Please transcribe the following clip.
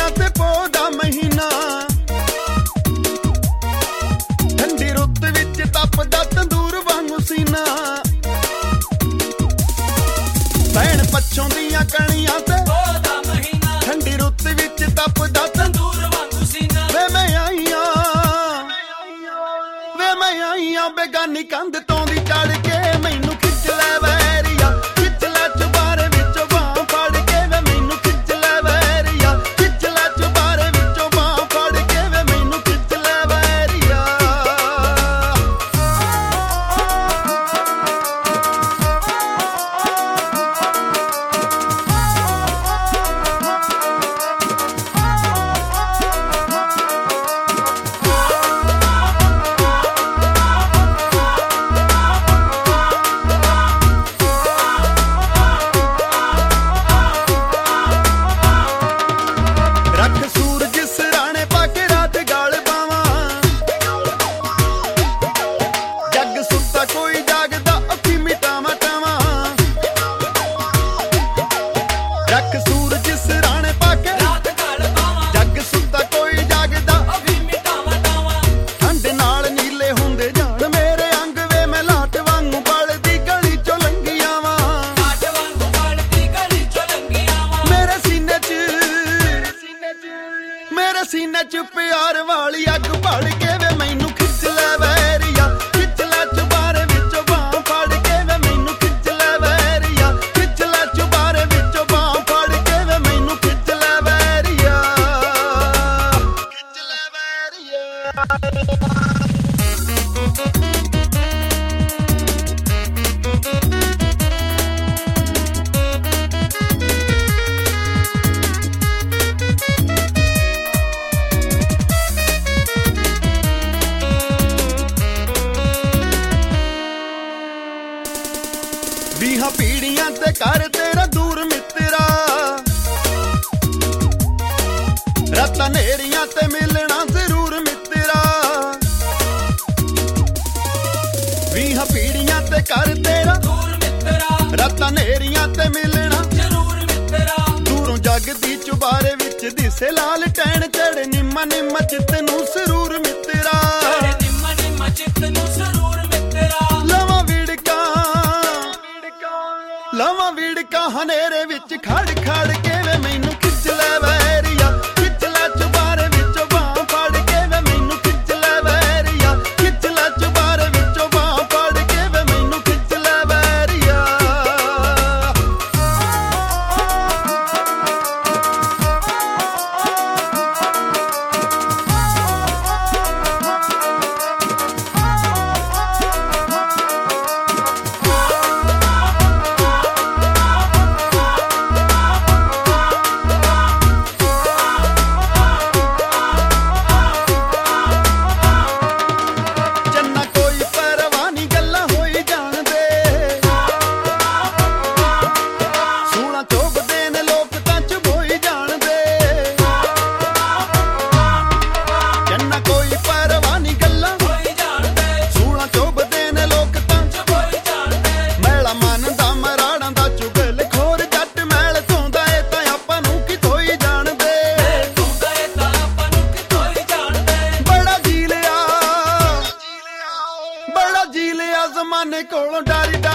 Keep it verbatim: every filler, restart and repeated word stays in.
ਪੀੜੀਆਂ ਤੇ ਪੋਹ ਦਾ ਮਹੀਨਾ ਠੰਡੀ ਰੁੱਤ ਵਿੱਚ ਤਪਦਾ ਤੰਦੂਰ ਵਾਂਗੂ ਸੀਨਾ ਭੈਣ ਪੱਛੋਂ ਦੀਆਂ ਕਣੀਆਂ ਤੇ ਪੋਹ ਦਾ ਮਹੀਨਾ ਠੰਡੀ ਰੁੱਤ ਵਿੱਚ ਤਪਦਾ ਤੰਦੂਰ ਵਾਂਗੂ ਸੀਨਾ ਵੇ ਮੈਂ ਆਈਆਂ ਵੇ ਮੈਂ ਆਈਆਂ ਬੇਗਾਨੀ ਕੰਧ ਤੋਂ ਦੀ ਚੜ ਕੇ ਮੈਨੂੰ ਖਿੱਚ ਲੈ ਵੈਰੀਆ ਖਿੱਚ ਲੈ ਚੁਬਾਰੇ ਵਿੱਚੋਂ ਬਾਂਹ ਫੜ ਕੇ ਵੇ ਮੈਨੂੰ ਖਿੱਚ ਲੈ ਵੈਰੀਆ ਖਿੱਚ ਲੈ ਚੁਬਾਰੇ ਵਿੱਚੋਂ ਬਾਂਹ ਫੜ ਕੇ ਵੇ ਮੈਨੂੰ ਖਿੱਚ ਲੈ ਵੈਰੀਆ ਸੀਨੇ ਚ ਪਿਆਰ ਵਾਲੀ ਅੱਗ ਭੜ ਕੇ ਵੇ ਮੈਨੂੰ ਖਿੱਚ ਲੈ ਵੈਰੀਆ ਖਿੱਚ ਲੈ ਚੁਬਾਰੇ ਵਿੱਚੋਂ ਬਾਂਹ ਫੜ ਕੇ ਵੇ ਮੈਨੂੰ ਖਿੱਚ ਲੈ ਵੈਰੀਆ ਖਿੱਚ ਲੈ ਚੁਬਾਰੇ ਵਿੱਚੋਂ ਬਾਂਹ ਫੜ ਕੇ ਵੇ ਮੈਨੂੰ ਖਿੱਚ ਲੈ ਵੈਰੀਆ ਖਿੱਚ ਲੈ ਵੈਰੀਆ ਵੀਹਾਂ ਪੀੜੀਆਂ ਤੇ ਕਰ ਤੇਰਾ ਦੂਰ ਮਿੱਤਰਾ ਰਾਤਾਂ ਨੇਰੀਆਂ ਤੇ ਮਿਲਣਾ ਜ਼ਰੂਰ ਮਿੱਤਰਾ ਵੀਹਾਂ ਪੀੜੀਆਂ ਤੇ ਕਰ ਤੇਰਾ ਦੂਰ ਮਿੱਤਰਾ ਰਾਤਾਂ ਨੇਰੀਆਂ ਤੇ ਮਿਲਣਾ ਜ਼ਰੂਰ ਮਿੱਤਰਾ ਦੂਰੋਂ ਜੱਗ ਦੀ ਚੁਬਾਰੇ ਵਿੱਚ ਦਿਸੇ ਲਾਲ ਟੈਣ ਚੜੇ ਨਿੰਮਾ ਨਿੰਮਾ ਚਿੱਤ ਨੂੰ ਸਰੂਰ ਮਿੱਤਰਾ ਨਿੰਮਾ ਨਿੰਮਾ ਚਿੱਤ ਨੂੰ ਸਰੂਰ ਮਿੱਤਰਾ ਲਵਾਂ ਵਿੜਕਾ ਲਵਾਂ ਵਿੜਕਾ ਹਨੇਰੇ ਵਿੱਚ ਖੜ ਖੜ ਕੇ ਵੇ ਮੈਨੂੰ ਖਿੱਚ ਲੈ ਵੈਰੀਆ ਖਿੱਚ ਲੈ ਚੁਬਾਰੇ ਵਿੱਚੋਂ ਬਾਂਹ ਫੜ ਕੇ ਵੇ ਮੈਨੂੰ ਖਿੱਚ ਲੈ ਵੈਰੀਆ ਖਿੱਚ ਲੈ ਚੁਬਾਰੇ ਵਿੱਚੋਂ ਬਾਂਹ ਫੜ ਕੇ ਵੇ ਮੈਨੂੰ ਖਿੱਚ ਲੈ ਵੈਰੀਆ ਜ਼ਮਾਨੇ ਕੋਲੋਂ ਡਰ